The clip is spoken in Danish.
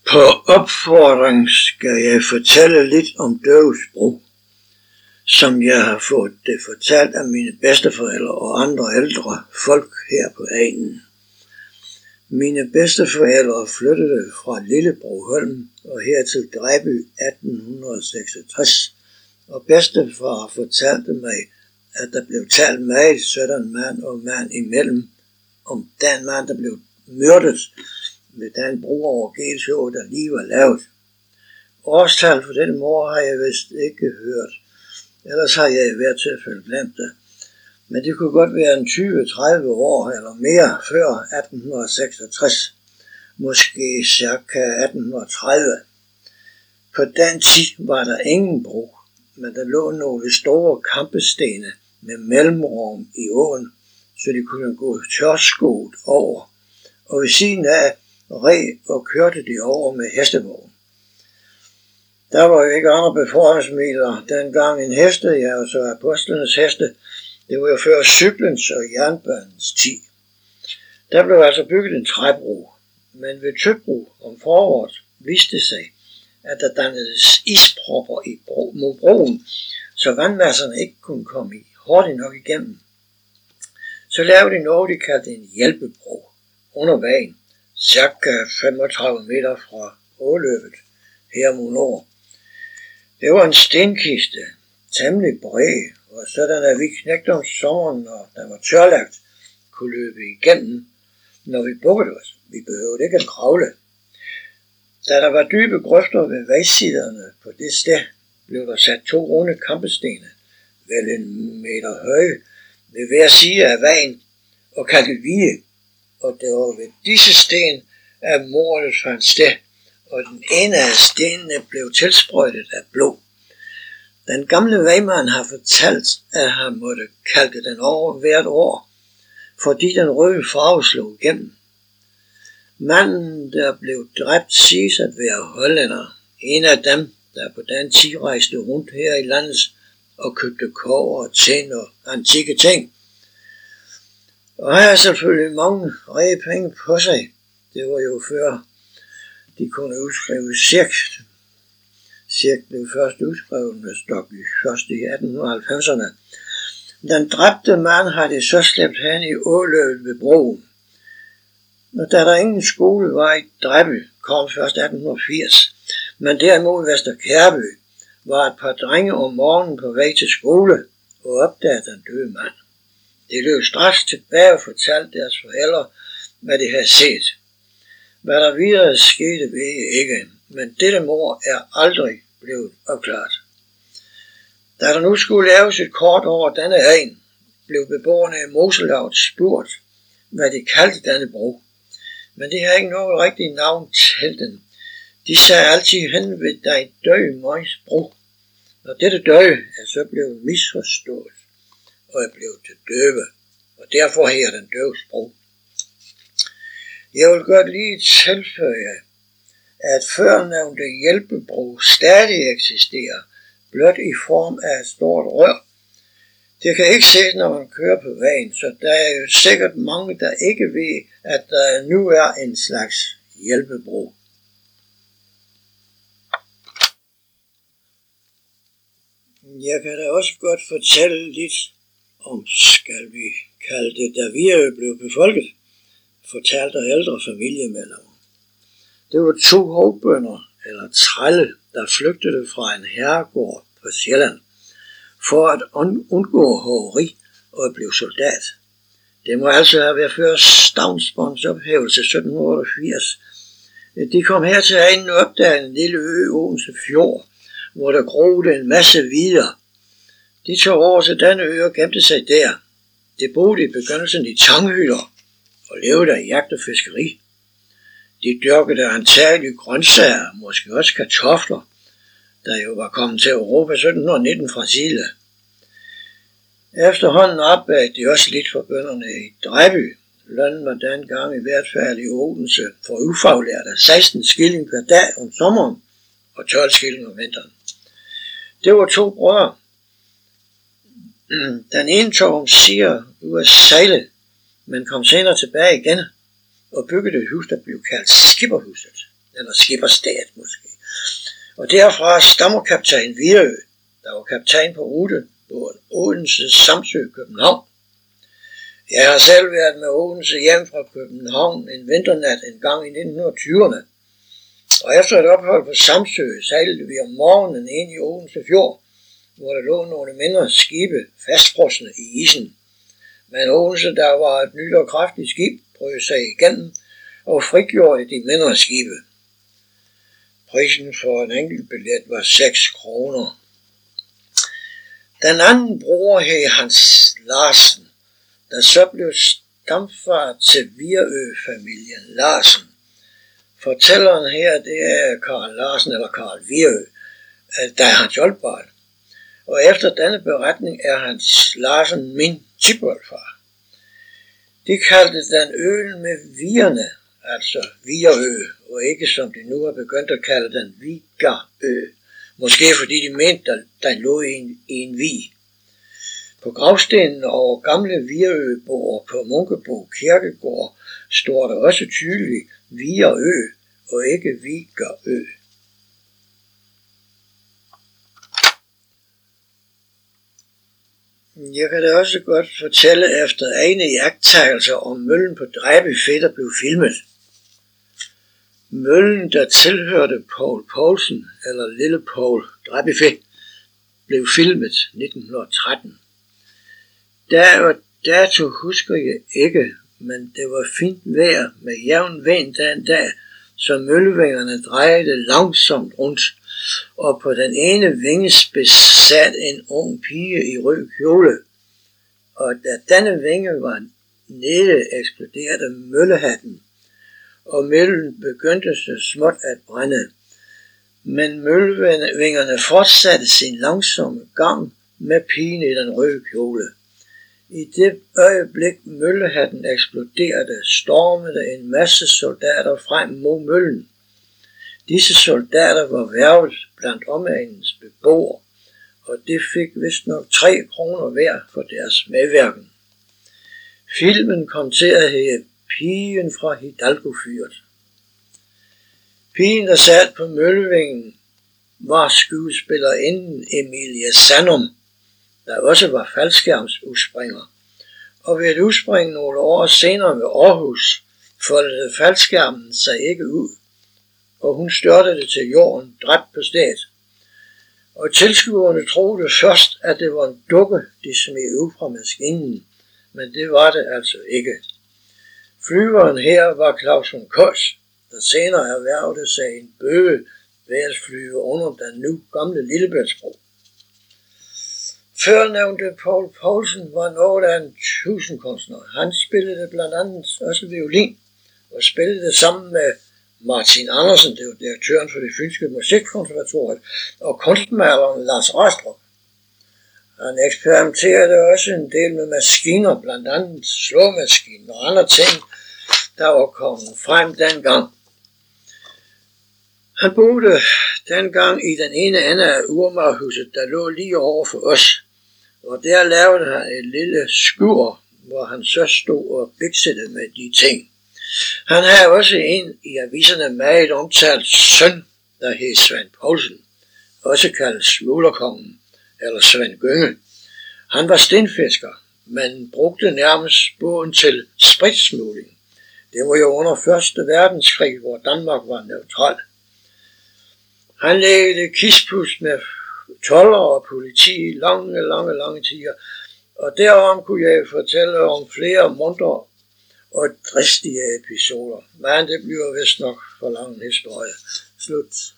På opfordring skal jeg fortælle lidt om Døves Bro, som jeg har fået det fortalt af mine bedsteforældre og andre ældre folk her på egnen. Mine bedsteforældre flyttede fra Lillebroholm og her til Dræby 1866, og bedstefar fortalte mig, at der blev talt meget sådan mand og mand imellem om den mand, der blev myrdet ved den bro over Gelsjå, der lige var lavet. Årstal for denne mor har jeg vist ikke hørt, ellers har jeg i hvert tilfælde glemt det. Men det kunne godt være en 20-30 år eller mere før 1866, måske cirka 1830. På den tid var der ingen bro, men der lå nogle store kampestene med mellemrum i åen, så de kunne gå tørskoet over, og ved siden af red og kørte de over med hestevogn. Der var jo ikke andre befordringsmidler dengang en heste, ja, og så apostlenes heste. Det var jo før cyklens og jernbanens tid. Der blev altså bygget en træbro, men ved Tøbro om foråret viste sig, at der dannedes ispropper mod broen, så vandmasserne ikke kunne komme hurtigt nok igennem. Så lavede de noget, de kaldte en hjælpebro under vejen, cirka 35 meter fra åløbet her mod nord. Det var en stenkiste, temmelig bred, og sådan at vi knægte om sommeren, når der var tørlagt, kunne løbe igennem, når vi bukkede os. Vi behøvede ikke at kravle. Da der var dybe grøfter ved vejsiderne på det sted, blev der sat 2 runde kampestene, vel 1 meter høje, ved hver side af vejen, og kaldet vige. Og det var ved disse sten, at mordet fandt sted, og den ene af stenene blev tilsprøjtet af blod. Den gamle vejmand har fortalt, at han måtte kalke den over hvert år, fordi den røde farve slog igennem. Manden, der blev dræbt, siges at være hollænder. En af dem, der på den tid rejste rundt her i landet og købte kobber og tin og antikke ting. Og han har selvfølgelig mange rige penge på sig. Det var jo før de kunne udskrive cirk. Cirk blev først udskrevet med stok først i 1890'erne. Den dræbte mand har de så slæbt hen i åløbet ved broen. Og da der ingen skole var i Dræby, kom først 1880, men derimod Vester Kærby var et par drenge om morgenen på vej til skole og opdagede den døde mand. De løb straks tilbage og fortalte deres forældre, hvad de havde set. Hvad der videre skete, ved jeg ikke, men dette mord er aldrig blevet opklaret. Da der nu skulle laves et kort over denne egen, blev beboerne i Moselavet spurgt, hvad de kaldte denne bro. Men det har ikke noget rigtigt navn til den. De sagde altid hen ved dig døde Møjs bro. Og dette døde er så blevet misforstået og er blevet til døve, og derfor her den Døves Bro. Jeg vil godt lige tilføje, at førnævnte hjælpebro stadig eksisterer, blot i form af et stort rør. Det kan ikke ses, når man kører på vejen, så der er jo sikkert mange, der ikke ved, at der nu er en slags hjælpebro. Jeg kan da også godt fortælle lidt om, skal vi kalde det, da vi blev befolket, fortalte ældre familiemedlemmer. Det var 2 hovbønder eller trælle, der flygtede fra en herregård på Sjælland for at undgå hoveri og blive soldat. Det må altså have været før stavnsbånds ophævelse 1788. De kom her til egnen og opdagede en lille ø, Odense Fjord, hvor der groede en masse vidder. De tog over til denne ø og gemte sig der. De boede i begyndelsen i tanghytter og levede af jagt og fiskeri. De dyrkede antageligt grøntsager, måske også kartofler, der jo var kommet til Europa 1719 fra Chile. Efterhånden arbejdede de også lidt for bønderne i Dræby. Lønnen var dengang i hvert fald i Odense for ufaglærte 16 skilling per dag om sommeren og 12 skilling om vinteren. Det var 2 brødre. Den ene tog omsider ud at sejle, men kom senere tilbage igen og byggede et hus, der blev kaldt Skipperhuset. eller skipperstat måske. Og derfra stammer kaptajn Viderø, der var kaptajn på rutebåden Odense Samsø København. Jeg har selv været med Odense hjem fra København en vinternat en gang i 1920'erne. Og efter et ophold på Samsø sejlede vi om morgenen ind i Odense Fjord, hvor der lå nogle mindre skibe fastfrosne i isen. Men Odense, der var et nyt og kraftigt skib, prøvede sig igennem og frigjorde de mindre skibe. Prisen for en enkelt billet var 6 kroner. Den anden bror hed Hans Larsen, der så blev stamfar til Viderø-familien Larsen. Fortælleren her, det er Karl Larsen eller Karl Viderø, der er hans oldbarn. Og efter denne beretning er Hans Larsen min tipoldfar. De kaldte den øen med vierne, altså Viderø, og ikke som de nu har begyndt at kalde den Vigarø. Måske fordi de mente, at den lå i en vig. På gravstenen over gamle Viderø-boer på Munkebo Kirkegård står der også tydeligt Viderø og ikke Vigarø. Jeg kan da også godt fortælle efter egne iagttagelser om møllen på Dræbyfe, der blev filmet. Møllen, der tilhørte Poul Poulsen, eller Lille Poul Dræbyfe, blev filmet 1913. Dato husker jeg ikke, men det var fint vejr med jævn vind den dag, så møllevingerne drejede langsomt rundt, og på den ene vingespids sat en ung pige i rød kjole. Og da denne vinge var nede, eksploderede møllehatten, og møllen begyndte så småt at brænde. Men møllevingerne fortsatte sin langsomme gang med pigen i den røde kjole. I det øjeblik møllehatten eksploderede, stormede en masse soldater frem mod møllen. Disse soldater var hvervet blandt omegnens beboere, og det fik vist nok 3 kroner hver for deres medvirken. Filmen kom til at hedde Pigen fra Hidalgo-fyret. Pigen, der sad på møllevingen, var skuespillerinden Emilie Sandum, der også var faldskærmsudspringer. Og ved et udspring nogle år senere ved Aarhus, foldede faldskærmen sig ikke ud, og hun størtede til jorden, dræbt på stedet. Og tilskuerne troede først, at det var en dukke, de smed ud fra maskinen, men det var det altså ikke. Flyveren her var Claus von Kos, der senere erhvervede sig en bøge ved at flyve under den nu gamle Lillebæltsbro. Førnævnte Poul Poulsen var noget af en tusindkunstner. Han spillede blandt andet også violin, og spillede sammen med Martin Andersen, det var direktøren for det fynske musikkonservatoriet, og kunstmaleren Lars Rostrup. Han eksperimenterede også en del med maskiner, blandt andet slåmaskiner og andre ting, der var kommet frem dengang. Han boede dengang i den ene ende af Urmarhuset, der lå lige over for os, og der lavede han et lille skur, hvor han så stod og biksede med de ting. Han havde også en i aviserne meget omtalt søn, der hed Svend Poulsen, også kaldet Smuglerkongen eller Svend Gynge. Han var stenfisker, men brugte nærmest båden til spritsmugling. Det var jo under 1. verdenskrig, hvor Danmark var neutral. Han lægede kispus med toller og politi i lange tider, og derom kunne jeg fortælle om flere muntre og dristige episoder. Men det bliver vist nok for lang historie. Slut.